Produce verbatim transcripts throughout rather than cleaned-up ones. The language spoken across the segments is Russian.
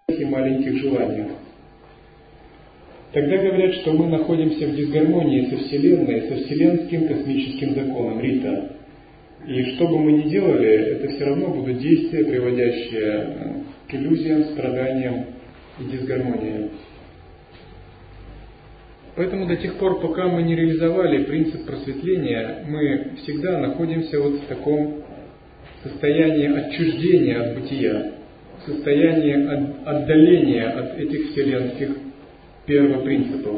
и маленьких желаниях. Тогда говорят, что мы находимся в дисгармонии со Вселенной, со Вселенским космическим законом Рита. И что бы мы ни делали, это все равно будут действия, приводящие к иллюзиям, страданиям и дисгармонии. Поэтому до тех пор, пока мы не реализовали принцип просветления, мы всегда находимся вот в таком состоянии отчуждения от бытия, в состоянии отдаления от этих вселенских первопринципов.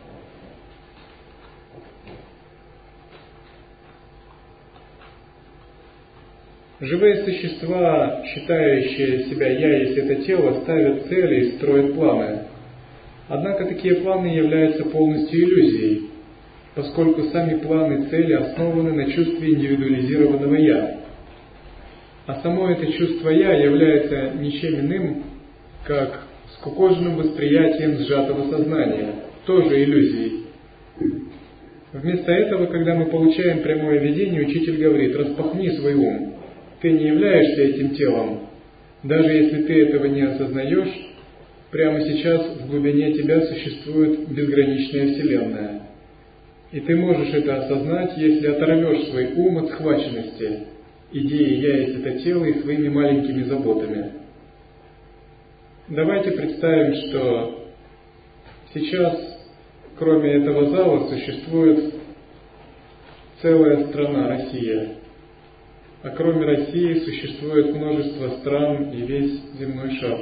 Живые существа, считающие себя «я есть это тело», ставят цели и строят планы. Однако такие планы являются полностью иллюзией, поскольку сами планы цели основаны на чувстве индивидуализированного «я». А само это чувство «я» является ничем иным, как скукоженным восприятием сжатого сознания, тоже иллюзией. Вместо этого, когда мы получаем прямое видение, учитель говорит: распахни свой ум. Ты не являешься этим телом. Даже если ты этого не осознаешь, прямо сейчас в глубине тебя существует безграничная Вселенная. И ты можешь это осознать, если оторвешь свой ум от схваченности идеей «я есть это тело» и своими маленькими заботами. Давайте представим, что сейчас, кроме этого зала, существует целая страна, Россия. А кроме России существует множество стран и весь земной шар.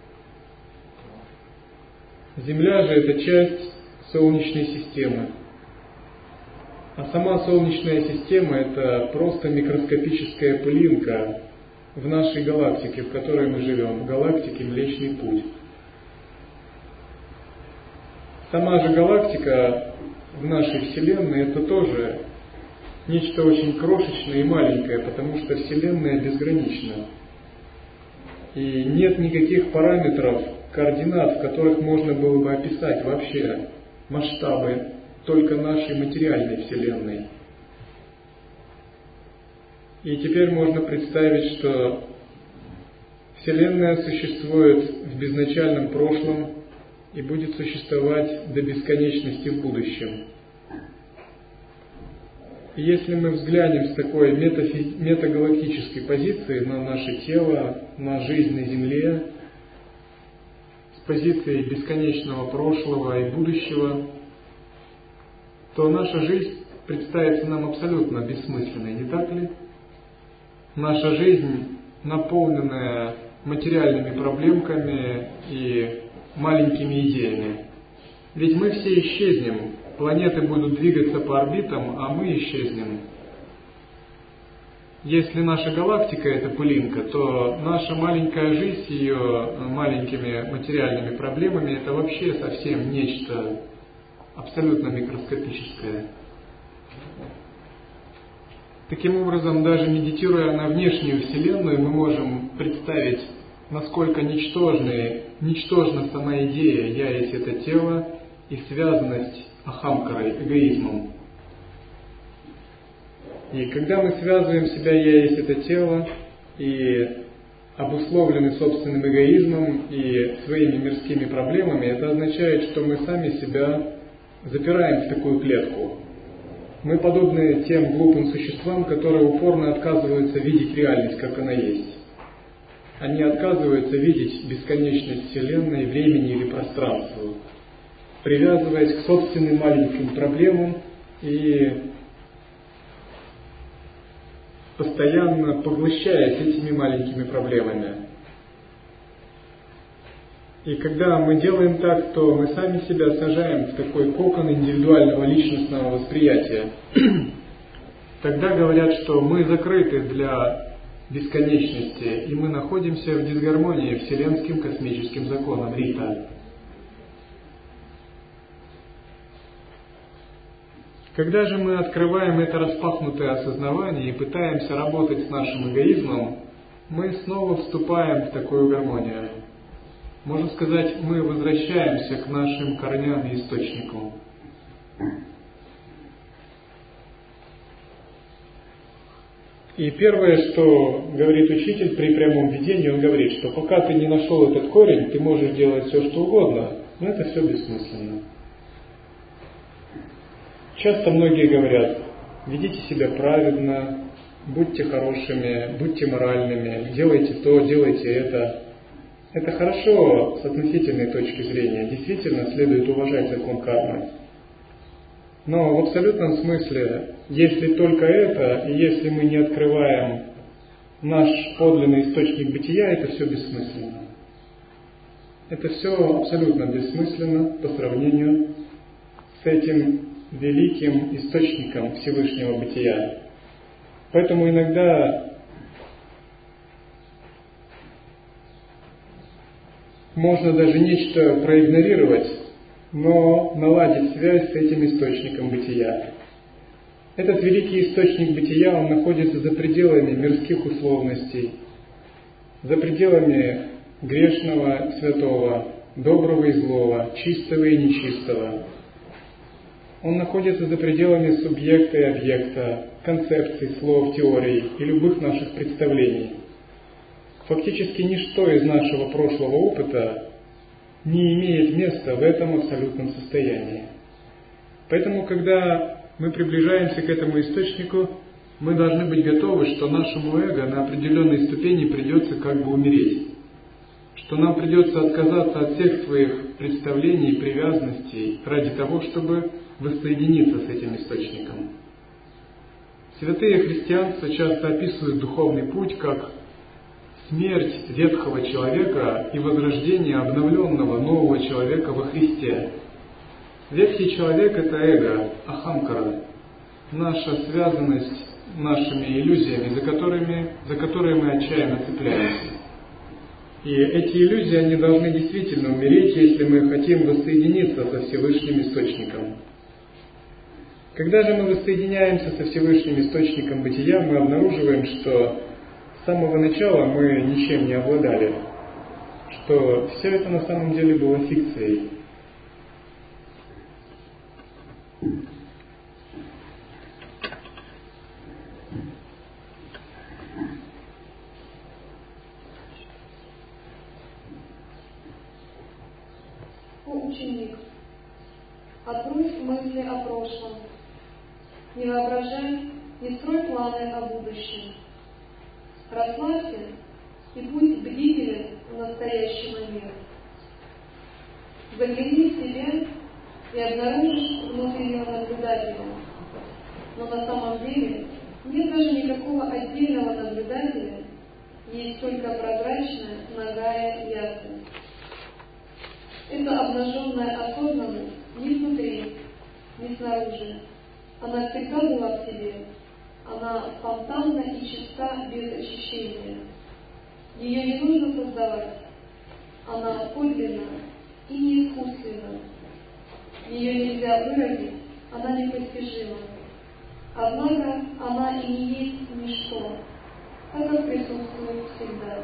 Земля же – это часть Солнечной системы. А сама Солнечная система – это просто микроскопическая пылинка в нашей галактике, в которой мы живем, в галактике Млечный Путь. Сама же галактика в нашей Вселенной – это тоже нечто очень крошечное и маленькое, потому что Вселенная безгранична. И нет никаких параметров, координат, в которых можно было бы описать вообще масштабы только нашей материальной Вселенной. И теперь можно представить, что Вселенная существует в безначальном прошлом и будет существовать до бесконечности в будущем. И если мы взглянем с такой метафи- метагалактической позиции на наше тело, на жизнь на Земле, с позиции бесконечного прошлого и будущего, то наша жизнь представится нам абсолютно бессмысленной, не так ли? Наша жизнь, наполненная материальными проблемками и маленькими идеями. Ведь мы все исчезнем, планеты будут двигаться по орбитам, а мы исчезнем. Если наша галактика – это пылинка, то наша маленькая жизнь с ее маленькими материальными проблемами – это вообще совсем нечто абсолютно микроскопическое. Таким образом, даже медитируя на внешнюю Вселенную, мы можем представить, насколько ничтожны, ничтожна сама идея «я есть это тело» и связанность ахамкарой, эгоизмом. И когда мы связываем себя «я есть это тело» и обусловлены собственным эгоизмом и своими мирскими проблемами, это означает, что мы сами себя запираем в такую клетку. Мы подобны тем глупым существам, которые упорно отказываются видеть реальность, как она есть. Они отказываются видеть бесконечность Вселенной, времени или пространства, привязываясь к собственным маленьким проблемам и постоянно поглощаясь этими маленькими проблемами. И когда мы делаем так, то мы сами себя сажаем в такой кокон индивидуального личностного восприятия. Тогда говорят, что мы закрыты для бесконечности, и мы находимся в дисгармонии вселенским космическим законом Рита. Когда же мы открываем это распахнутое осознавание и пытаемся работать с нашим эгоизмом, мы снова вступаем в такую гармонию. Можно сказать, мы возвращаемся к нашим корням и источнику. И первое, что говорит учитель при прямом видении, он говорит, что пока ты не нашел этот корень, ты можешь делать все, что угодно, но это все бессмысленно. Часто многие говорят, ведите себя праведно, будьте хорошими, будьте моральными, делайте то, делайте это. Это хорошо с относительной точки зрения, действительно следует уважать закон кармы. Но в абсолютном смысле, если только это, и если мы не открываем наш подлинный источник бытия, это все бессмысленно. Это все абсолютно бессмысленно по сравнению с этим великим источником Всевышнего бытия. Поэтому иногда можно даже нечто проигнорировать, но наладить связь с этим источником бытия. Этот великий источник бытия, он находится за пределами мирских условностей, за пределами грешного, святого, доброго и злого, чистого и нечистого. Он находится за пределами субъекта и объекта, концепций, слов, теорий и любых наших представлений. Фактически ничто из нашего прошлого опыта не имеет места в этом абсолютном состоянии. Поэтому, когда мы приближаемся к этому источнику, мы должны быть готовы, что нашему эго на определенной ступени придется как бы умереть, что нам придется отказаться от всех своих представлений и привязанностей ради того, чтобы воссоединиться с этим источником. Святые христианства часто описывают духовный путь как смерть ветхого человека и возрождение обновленного нового человека во Христе. Ветхий человек – это эго, ахамкара, наша связанность нашими иллюзиями, за которыми, за которые мы отчаянно цепляемся. И эти иллюзии, они должны действительно умереть, если мы хотим воссоединиться со Всевышним Источником. Когда же мы воссоединяемся со Всевышним Источником бытия, мы обнаруживаем, что с самого начала мы ничем не обладали, что все это на самом деле было фикцией. О, ученик, отбрось мысли о прошлом, не воображай, не строй планы о будущем. Расслабься и будь бдителен в настоящий момент. Загляни в себя и обнаружишь внутреннего наблюдателя. Но на самом деле нет даже никакого отдельного наблюдателя, есть только прозрачная, нагая ясность. Эта обнаженная осознанность ни внутри, ни снаружи. Она всегда была в себе. Она спонтанна и чиста без очищения. Ее не нужно создавать. Она подлинна и не искусственна. Ее нельзя выразить, она непостижима. Однако она и не есть ничто, так как присутствует всегда.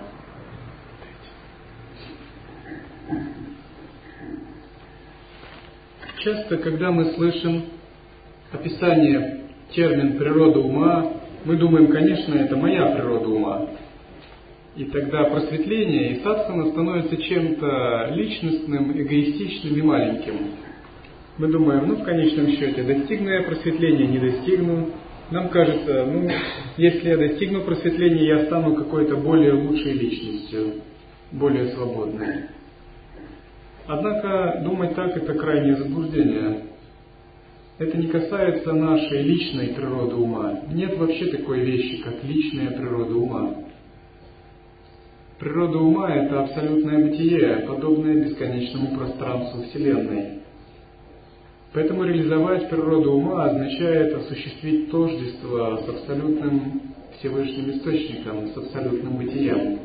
Часто, когда мы слышим описание термин «природа ума», мы думаем, конечно, это моя природа ума. И тогда просветление и садхана становятся чем-то личностным, эгоистичным и маленьким. Мы думаем, ну, в конечном счете, достигну я просветления, не достигну. Нам кажется, ну, если я достигну просветления, я стану какой-то более лучшей личностью, более свободной. Однако думать так – это крайнее заблуждение. Это не касается нашей личной природы ума. Нет вообще такой вещи, как личная природа ума. Природа ума – это абсолютное бытие, подобное бесконечному пространству Вселенной. Поэтому реализовать природу ума означает осуществить тождество с абсолютным Всевышним Источником, с абсолютным бытием.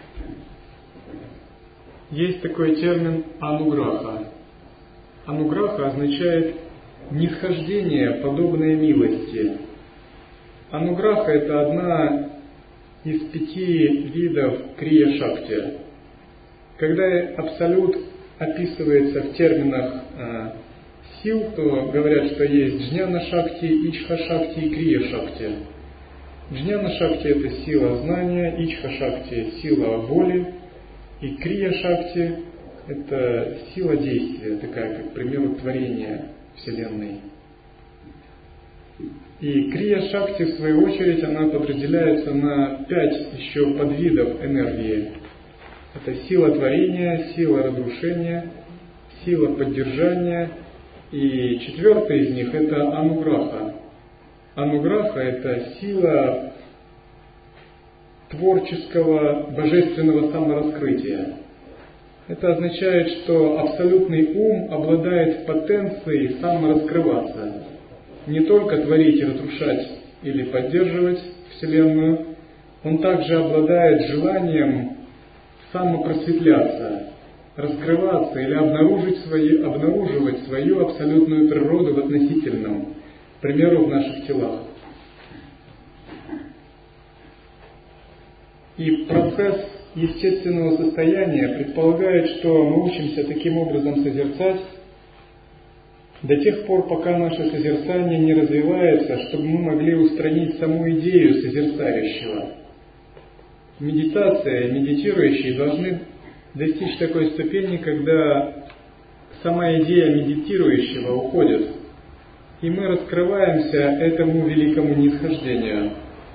Есть такой термин «ануграха». Ануграха означает нисхождение, подобное милости. Ануграха – это одна из пяти видов крия-шакти. Когда Абсолют описывается в терминах э, сил, то говорят, что есть джняна-шакти, ичха-шакти и крия-шакти. Джняна-шакти – это сила знания, ичха-шакти – сила воли, и крия-шакти – это сила действия, такая, как, к примеру, творение Вселенной. И крия-шакти, в свою очередь, она подразделяется на пять еще подвидов энергии. Это сила творения, сила разрушения, сила поддержания, и четвертая из них – это ануграха. Ануграха – это сила творческого, божественного самораскрытия. Это означает, что абсолютный ум обладает потенцией самораскрываться. Не только творить и разрушать или поддерживать Вселенную, он также обладает желанием самопросветляться, раскрываться или обнаружить свои, обнаруживать свою абсолютную природу в относительном, к примеру, в наших телах. И процесс естественного состояния предполагает, что мы учимся таким образом созерцать до тех пор, пока наше созерцание не развивается, чтобы мы могли устранить саму идею созерцающего. Медитация, медитирующие должны достичь такой ступени, когда сама идея медитирующего уходит, и мы раскрываемся этому великому нисхождению.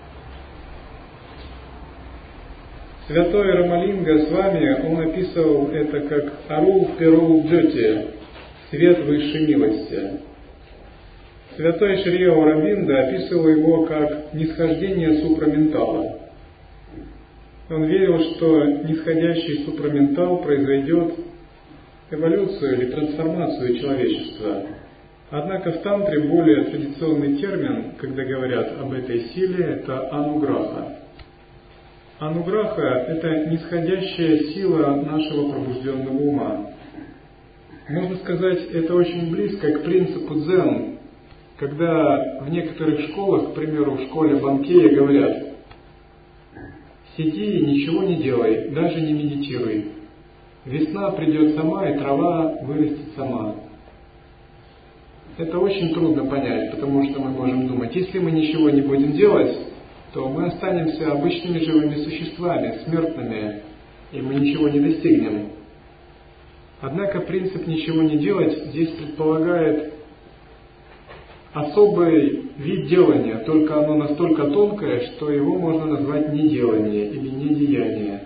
Святой Рамалинга с вами, он описывал это как «Арул Перул Джоти», свет высшей милости. Святой Шри Аурабинда описывал его как нисхождение супраментала. Он верил, что нисходящий супраментал произведет эволюцию или трансформацию человечества. Однако в тантре более традиционный термин, когда говорят об этой силе, это ануграха. Ануграха – это нисходящая сила нашего пробужденного ума. Можно сказать, это очень близко к принципу дзен, когда в некоторых школах, к примеру, в школе Банкея говорят: «Сиди и ничего не делай, даже не медитируй. Весна придет сама, и трава вырастет сама». Это очень трудно понять, потому что мы можем думать, если мы ничего не будем делать, то мы останемся обычными живыми существами, смертными, и мы ничего не достигнем. Однако принцип «ничего не делать» здесь предполагает особый вид делания, только оно настолько тонкое, что его можно назвать неделание или недеяние.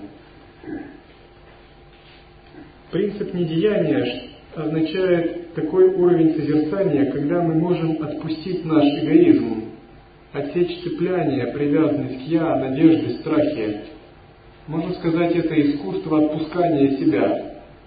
Принцип недеяния означает такой уровень созерцания, когда мы можем отпустить наш эгоизм, отсечь цепляние, привязанность к «я», надежды, страхи. Можно сказать, это искусство отпускания себя.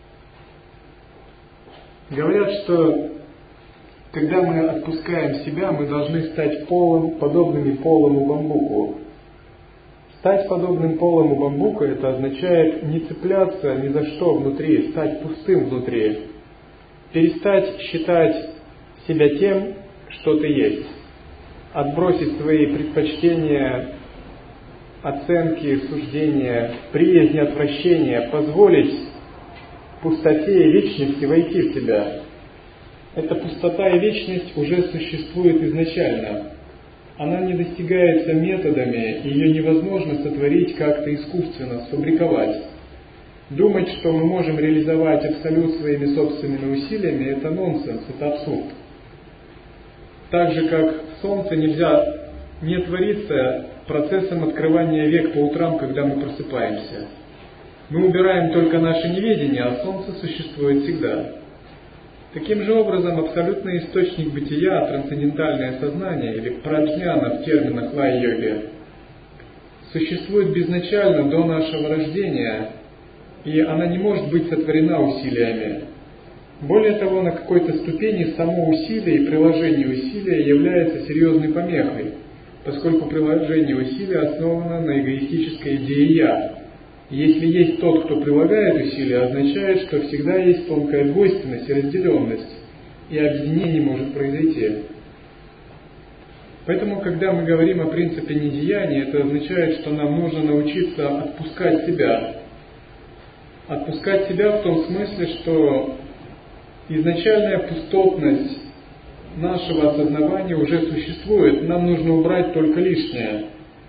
Говорят, что когда мы отпускаем себя, мы должны стать полым, подобными полому бамбуку. Стать подобным полому бамбуку – это означает не цепляться ни за что внутри, стать пустым внутри. Перестать считать себя тем, что ты есть. Отбросить свои предпочтения, оценки, суждения, приязни, отвращения, позволить пустоте и вечности войти в тебя. Эта пустота и вечность уже существует изначально. Она не достигается методами, ее невозможно сотворить как-то искусственно, сфабриковать. Думать, что мы можем реализовать абсолют своими собственными усилиями, это нонсенс, это абсурд. Так же, как солнце нельзя не твориться процессом открывания век по утрам, когда мы просыпаемся. Мы убираем только наше неведение, а солнце существует всегда. Таким же образом, абсолютный источник бытия, трансцендентальное сознание, или праджняна в терминах лай-йоги, существует безначально до нашего рождения, и она не может быть сотворена усилиями. Более того, на какой-то ступени само усилие и приложение усилия является серьезной помехой, поскольку приложение усилия основано на эгоистической идее «я». Если есть тот, кто прилагает усилия, означает, что всегда есть тонкая двойственность и разделенность, и объединение не может произойти. Поэтому, когда мы говорим о принципе недеяния, это означает, что нам нужно научиться отпускать себя. Отпускать себя в том смысле, что изначальная пустотность нашего осознавания уже существует, нам нужно убрать только лишнее.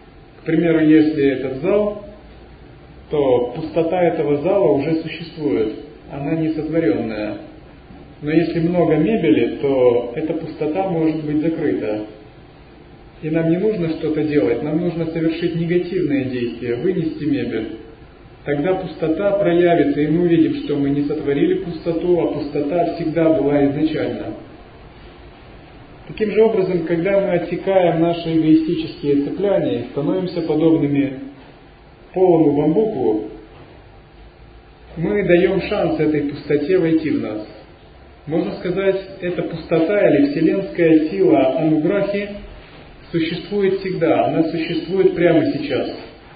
примеру, если этот зал, то пустота этого зала уже существует, она не сотворенная. Но если много мебели, то эта пустота может быть закрыта. И нам не нужно что-то делать, нам нужно совершить негативное действие, вынести мебель. Тогда пустота проявится, и мы увидим, что мы не сотворили пустоту, а пустота всегда была изначально. Таким же образом, когда мы отсекаем наши эгоистические цепляния и становимся подобными полому бамбуку, мы даем шанс этой пустоте войти в нас. Можно сказать, эта пустота или вселенская сила ануграхи существует всегда, она существует прямо сейчас.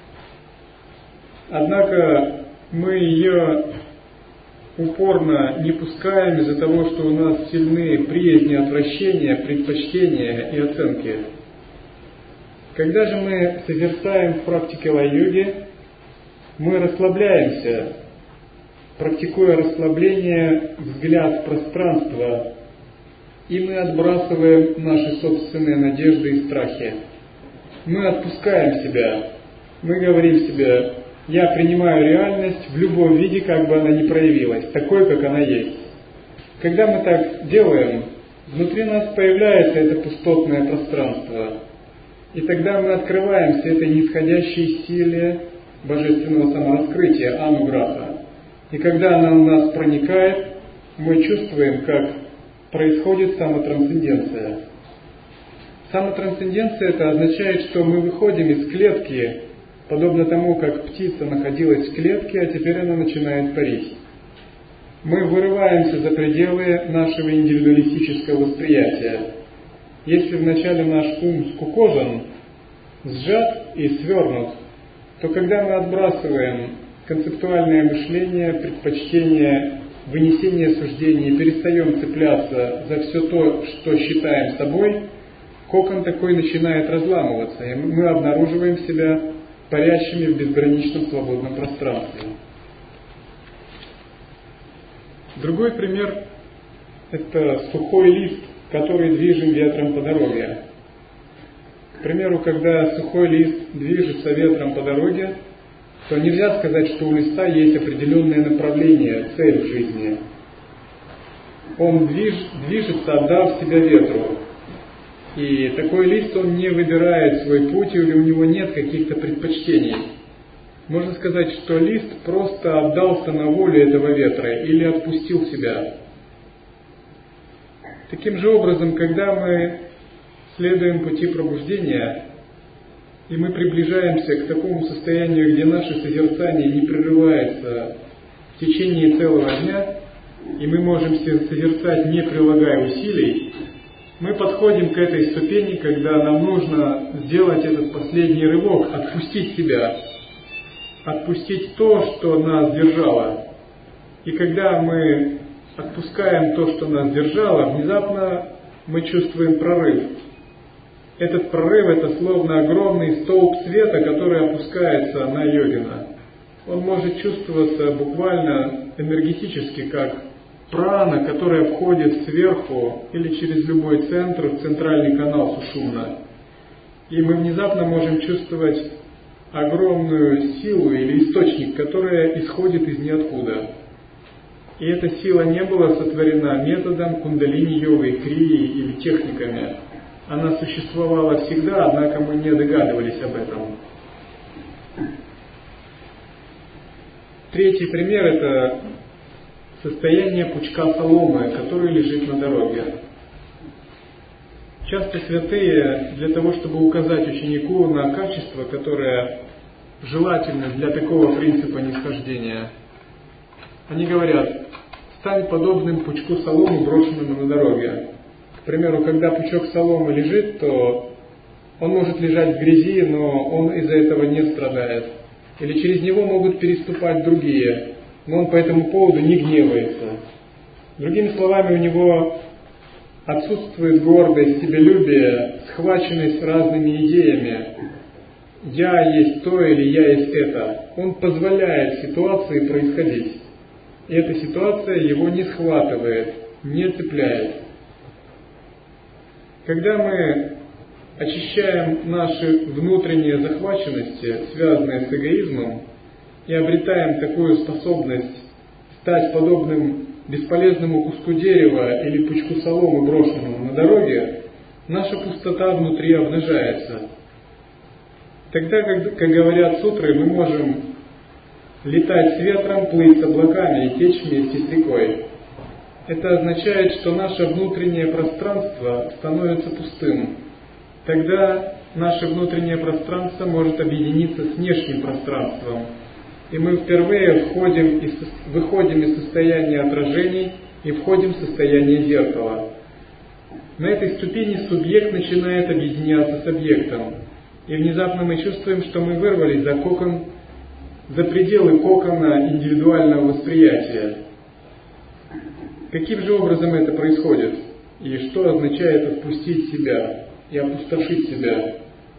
Однако мы ее упорно не пускаем из-за того, что у нас сильны приязни, отвращения, предпочтения и оценки. Когда же мы созерцаем в практике лай-йоги, мы расслабляемся, практикуя расслабление, взгляд в пространство, и мы отбрасываем наши собственные надежды и страхи. Мы отпускаем себя, мы говорим себе: я принимаю реальность в любом виде, как бы она ни проявилась, такой, как она есть. Когда мы так делаем, внутри нас появляется это пустотное пространство, и тогда мы открываемся этой нисходящей силе божественного самораскрытия, ануграха. И когда она в нас проникает, мы чувствуем, как происходит самотрансценденция. Самотрансценденция это означает, что мы выходим из клетки, подобно тому, как птица находилась в клетке, а теперь она начинает парить. Мы вырываемся за пределы нашего индивидуалистического восприятия. Если вначале наш ум скукожен, сжат и свернут, то когда мы отбрасываем концептуальное мышление, предпочтение, вынесение суждений, перестаем цепляться за все то, что считаем собой, кокон такой начинает разламываться, и мы обнаруживаем себя парящими в безграничном свободном пространстве. Другой пример – это сухой лист, который движим ветром по дороге. К примеру, когда сухой лист движется ветром по дороге, то нельзя сказать, что у листа есть определенное направление, цель в жизни. Он движ, движется, отдав себя ветру. И такой лист, он не выбирает свой путь, или у него нет каких-то предпочтений. Можно сказать, что лист просто отдался на волю этого ветра или отпустил себя. Таким же образом, когда мы следуем пути пробуждения, и мы приближаемся к такому состоянию, где наше созерцание не прерывается в течение целого дня, и мы можем созерцать, не прилагая усилий, мы подходим к этой ступени, когда нам нужно сделать этот последний рывок, отпустить себя, отпустить то, что нас держало. И когда мы отпускаем то, что нас держало, внезапно мы чувствуем прорыв. Этот прорыв – это словно огромный столб света, который опускается на йогина. Он может чувствоваться буквально энергетически, как прана, которая входит сверху или через любой центр в центральный канал сушумна. И мы внезапно можем чувствовать огромную силу или источник, которая исходит из ниоткуда. И эта сила не была сотворена методом кундалини-йогой, крии или техниками. Она существовала всегда, однако мы не догадывались об этом. Третий пример – это состояние пучка соломы, который лежит на дороге. Часто святые, для того, чтобы указать ученику на качество, которое желательно для такого принципа нисхождения, они говорят: стань подобным пучку соломы, брошенному на дороге. К примеру, когда пучок соломы лежит, то он может лежать в грязи, но он из-за этого не страдает. Или через него могут переступать другие, но он по этому поводу не гневается. Другими словами, у него отсутствует гордость, себялюбие, схваченность разными идеями. Я есть то или я есть это. Он позволяет ситуации происходить. И эта ситуация его не схватывает, не цепляет. Когда мы очищаем наши внутренние захваченности, связанные с эгоизмом, и обретаем такую способность стать подобным бесполезному куску дерева или пучку соломы, брошенному на дороге, наша пустота внутри обнажается. Тогда, как, как говорят сутры, мы можем летать с ветром, плыть с облаками и течь вместе с рекой. Это означает, что наше внутреннее пространство становится пустым. Тогда наше внутреннее пространство может объединиться с внешним пространством, и мы впервые входим из, выходим из состояния отражений и входим в состояние зеркала. На этой ступени субъект начинает объединяться с объектом, и внезапно мы чувствуем, что мы вырвались за кокон, за пределы кокона индивидуального восприятия. Каким же образом это происходит? И что означает отпустить себя и опустошить себя?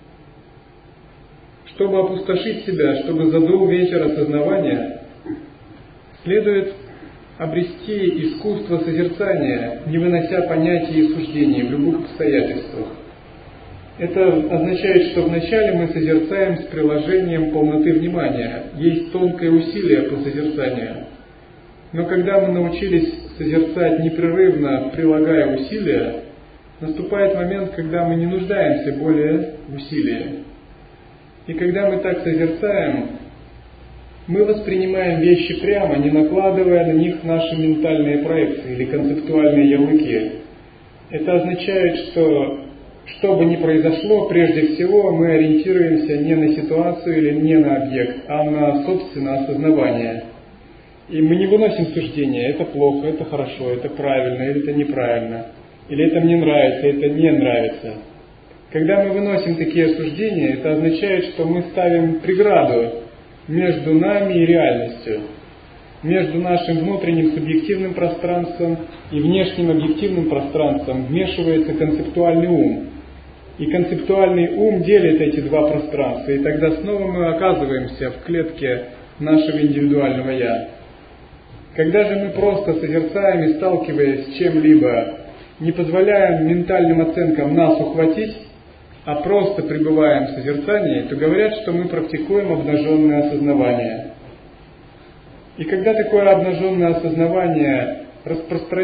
Чтобы опустошить себя, чтобы задул ветер осознавания, следует обрести искусство созерцания, не вынося понятий и суждений в любых обстоятельствах. Это означает, что вначале мы созерцаем с приложением полноты внимания. Есть тонкое усилие по созерцанию. Но когда мы научились созерцать непрерывно, прилагая усилия, наступает момент, когда мы не нуждаемся более в усилии. И когда мы так созерцаем, мы воспринимаем вещи прямо, не накладывая на них наши ментальные проекции или концептуальные ярлыки. Это означает, что что бы ни произошло, прежде всего мы ориентируемся не на ситуацию или не на объект, а на собственное осознавание. И мы не выносим суждения: это плохо, это хорошо, это правильно, или это неправильно, или это мне нравится, это не нравится. Когда мы выносим такие суждения, это означает, что мы ставим преграду между нами и реальностью, между нашим внутренним субъективным пространством и внешним объективным пространством вмешивается концептуальный ум. И концептуальный ум делит эти два пространства, и тогда снова мы оказываемся в клетке нашего индивидуального «я». Когда же мы просто созерцаем и, сталкиваясь с чем-либо, не позволяем ментальным оценкам нас ухватить, а просто пребываем в созерцании, то говорят, что мы практикуем обнаженное осознавание. И когда такое обнаженное осознавание распространяется,